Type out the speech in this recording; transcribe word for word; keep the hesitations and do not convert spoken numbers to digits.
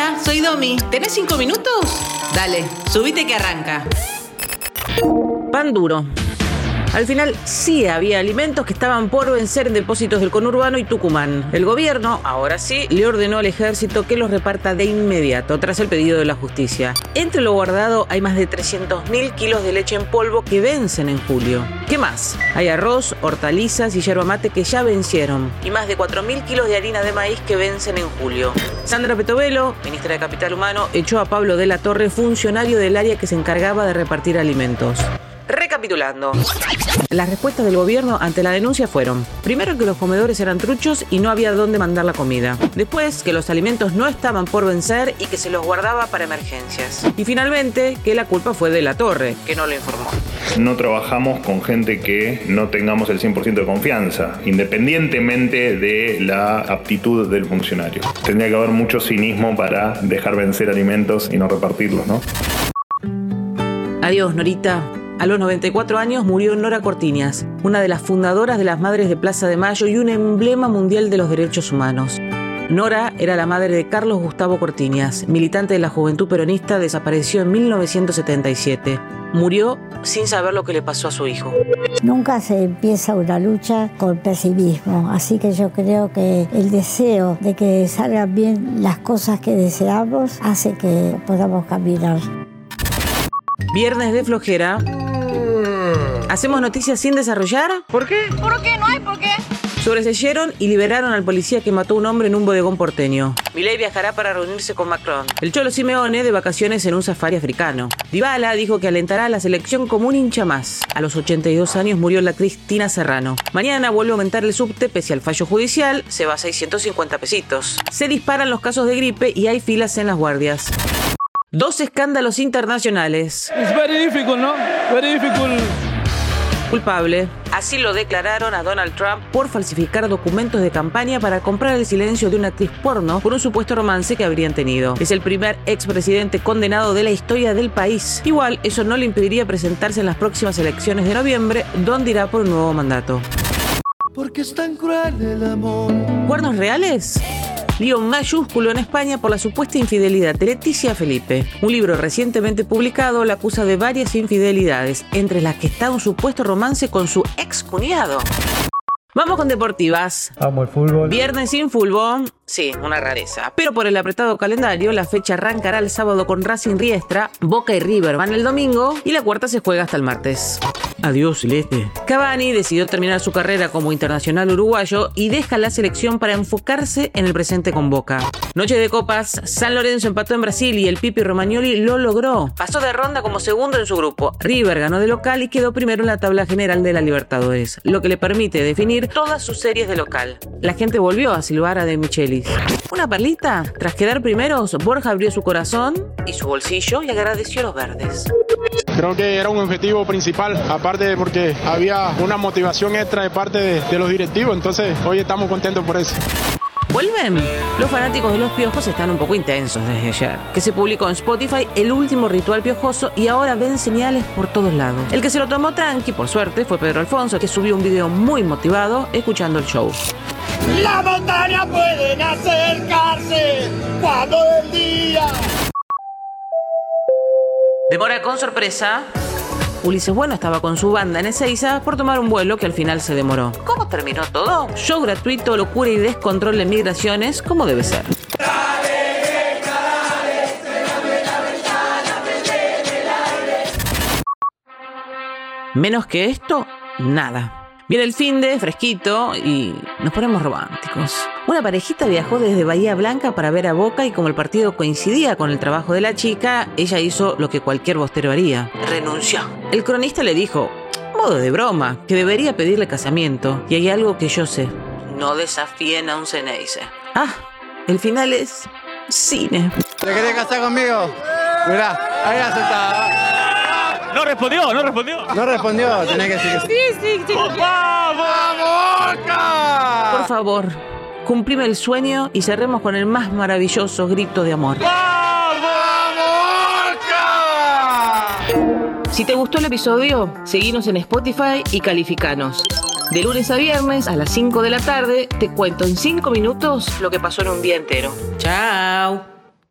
Hola, soy Domi. ¿Tenés cinco minutos? Dale, subite que arranca. Pan duro. Al final sí había alimentos que estaban por vencer en depósitos del conurbano y Tucumán. El gobierno, ahora sí, le ordenó al ejército que los reparta de inmediato, tras el pedido de la justicia. Entre lo guardado hay más de trescientos mil kilos de leche en polvo que vencen en julio. ¿Qué más? Hay arroz, hortalizas y yerba mate que ya vencieron. Y más de cuatro mil kilos de harina de maíz que vencen en julio. Sandra Petovelo, ministra de Capital Humano, echó a Pablo de la Torre, funcionario del área que se encargaba de repartir alimentos. Recapitulando, las respuestas del gobierno ante la denuncia fueron: primero, que los comedores eran truchos y no había dónde mandar la comida. Después, que los alimentos no estaban por vencer y que se los guardaba para emergencias. Y finalmente, que la culpa fue de la Torre, que no lo informó. No trabajamos con gente que no tengamos el cien por ciento de confianza, independientemente de la aptitud del funcionario. Tendría que haber mucho cinismo para dejar vencer alimentos y no repartirlos, ¿no? Adiós, Norita. A los noventa y cuatro años murió Nora Cortiñas, una de las fundadoras de las Madres de Plaza de Mayo y un emblema mundial de los derechos humanos. Nora era la madre de Carlos Gustavo Cortiñas, militante de la Juventud Peronista, desapareció en mil novecientos setenta y siete. Murió sin saber lo que le pasó a su hijo. Nunca se empieza una lucha con pesimismo, así que yo creo que el deseo de que salgan bien las cosas que deseamos hace que podamos caminar. Viernes de flojera. ¿Hacemos noticias sin desarrollar? ¿Por qué? ¿Por qué? No hay por qué. Sobreseyeron y liberaron al policía que mató a un hombre en un bodegón porteño. Milei viajará para reunirse con Macron. El Cholo Simeone de vacaciones en un safari africano. Dybala dijo que alentará a la selección como un hincha más. A los ochenta y dos años murió la actriz Tina Serrano. Mañana vuelve a aumentar el subte pese al fallo judicial, se va a seiscientos cincuenta pesitos. Se disparan los casos de gripe y hay filas en las guardias. Dos escándalos internacionales. Es very difficult, ¿no? Very difficult. Culpable. Así lo declararon a Donald Trump por falsificar documentos de campaña para comprar el silencio de una actriz porno por un supuesto romance que habrían tenido. Es el primer expresidente condenado de la historia del país. Igual, eso no le impediría presentarse en las próximas elecciones de noviembre, donde irá por un nuevo mandato. Porque es tan cruel el amor. ¿Cuernos reales? Lío mayúsculo en España por la supuesta infidelidad de Leticia Felipe. Un libro recientemente publicado la acusa de varias infidelidades, entre las que está un supuesto romance con su ex cuñado. Vamos con deportivas. Amo el fútbol. Viernes sin fútbol. Sí, una rareza. Pero por el apretado calendario, la fecha arrancará el sábado con Racing Riestra, Boca y River van el domingo y la cuarta se juega hasta el martes. Adiós, Celeste. Cavani decidió terminar su carrera como internacional uruguayo y deja la selección para enfocarse en el presente con Boca. Noche de copas, San Lorenzo empató en Brasil y el Pipi Romagnoli lo logró. Pasó de ronda como segundo en su grupo. River ganó de local y quedó primero en la tabla general de la Libertadores, lo que le permite definir todas sus series de local. La gente volvió a silbar a De Michelis. Una perlita. Tras quedar primeros, Borja abrió su corazón y su bolsillo y agradeció a los verdes. Creo que era un objetivo principal, aparte porque había una motivación extra de parte de, de los directivos, entonces hoy estamos contentos por eso. ¿Vuelven? Los fanáticos de los piojos están un poco intensos desde ayer, que se publicó en Spotify el último ritual piojoso y ahora ven señales por todos lados. El que se lo tomó tranqui, por suerte, fue Pedro Alfonso, que subió un video muy motivado escuchando el show. La montaña pueden acercarse cuando el día. Demora con sorpresa. Ulises Bueno estaba con su banda en Ezeiza por tomar un vuelo que al final se demoró. ¿Cómo terminó todo? Show gratuito, locura y descontrol en migraciones, como debe ser. Menos que esto, nada. Viene el finde, fresquito, y nos ponemos románticos. Una parejita viajó desde Bahía Blanca para ver a Boca y como el partido coincidía con el trabajo de la chica, ella hizo lo que cualquier bostero haría. Renunció. El cronista le dijo, modo de broma, que debería pedirle casamiento. Y hay algo que yo sé. No desafíen a un Ceneice. Ah, el final es cine. ¿Te querés casar conmigo? Mirá, ahí aceptada. No respondió, no respondió. No respondió, tenés que decir que sí. Sí, sí, sí. ¡Vamos, Boca! Por favor, cumplime el sueño y cerremos con el más maravilloso grito de amor. ¡Vamos, Boca! Si te gustó el episodio, seguinos en Spotify y calificanos. De lunes a viernes a las cinco de la tarde te cuento en cinco minutos lo que pasó en un día entero. ¡Chao!